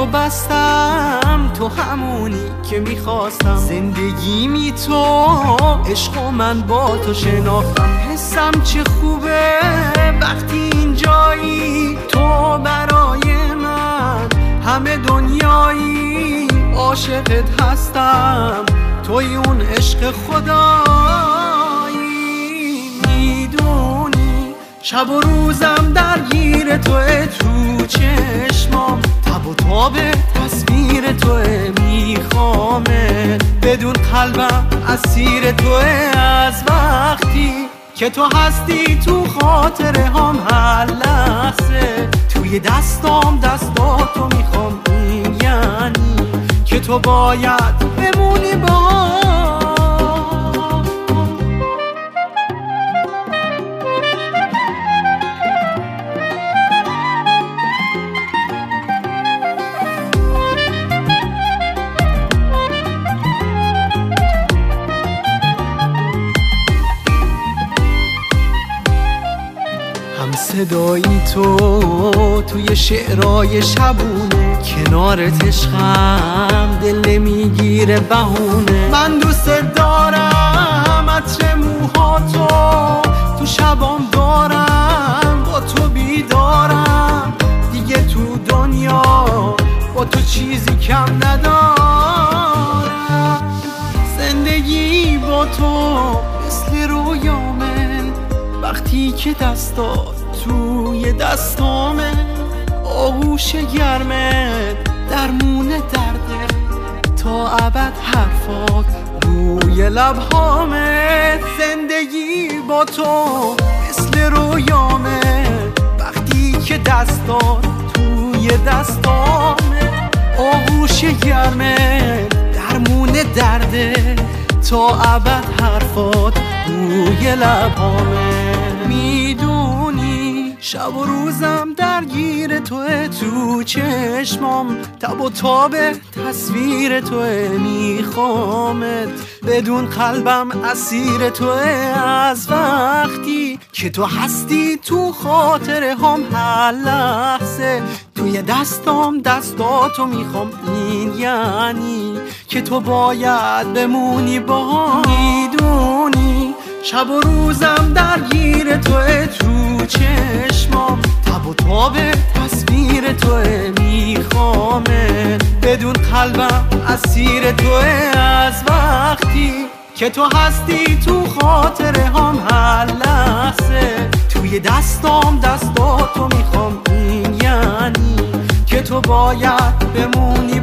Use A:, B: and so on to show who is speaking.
A: رو بستم، تو همونی که میخواستم. زندگیمی تو، عشق و من با تو شناختم. حسم چه خوبه وقتی اینجایی، تو برای من همه دنیایی. عاشقت هستم، توی اون عشق خدایی. میدونی شب و روزم درگیر توه، تو چشمام تب و تاب تصویر توه. میخوامه بدون قلبم اسیر توه. از وقتی که تو هستی تو خاطره هم، هر لحظه توی دستاتو میخوام. این یعنی که تو باید بمونی با هم صدایی تو توی شعرهای شبونه. کنارت عشقم دل میگیره بهونه. من دوست دارم عطر موهاتو، تو شبام دارم با تو بیدارم. دیگه تو دنیا با تو چیزی کم ندارم. زندگی با تو مثل رویامه، وقتی که دستات توی دستامه. آغوش گرمه درمون درده، تا ابد حرفات روی لبهامه. زندگی با تو مثل رویامه، وقتی که دستات توی دستامه. آغوش گرمه درمون درده، تا ابد حرفات روی لبهامه. میدونی شب و روزم درگیر توه، تو چشمام تب و تاب تصویر توه. میخوامت بدون قلبم اسیر توه. از وقتی که تو هستی تو خاطره هم، هر لحظه توی دستاتو میخوام. این یعنی که تو باید بمونی با. میدونی شب و روزم درگیر توه، تو چشمام تب و تاب تصویر توه. میخوامه بدون قلبم اسیر توه. از وقتی که تو هستی تو خاطره هم، هر لحظه توی دستاتو میخوام. این یعنی که تو باید بمونی